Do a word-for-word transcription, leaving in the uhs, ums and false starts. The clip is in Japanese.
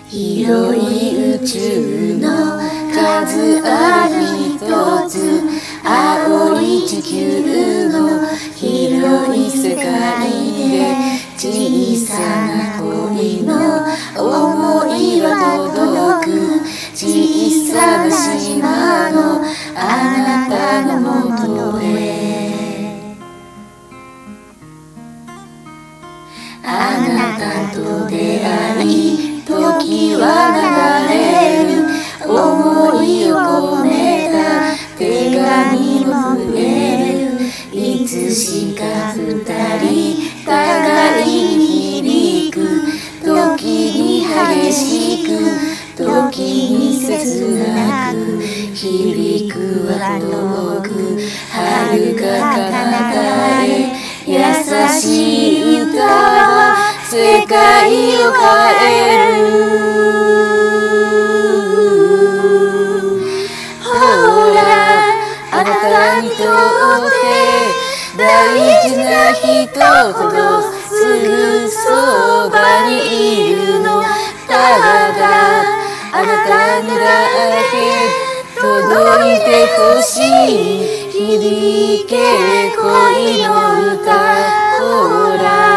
広い宇宙の数ある一つ、青い地球の広い世界で、小さな恋の想いは届く、小さな島のあなたのもとへ。あなたと出会い、時は流れる、想いを込めた手紙も増える。いつしか二人互いに響く、時に激しく、時に切なく、響くは遠く、遥か彼方へ。優しい歌は世界を変える。ほら、あなたにとって大事な人ほどすぐそばにいるの。ただあなたにだけ届いてほしい。響け恋の歌、ほら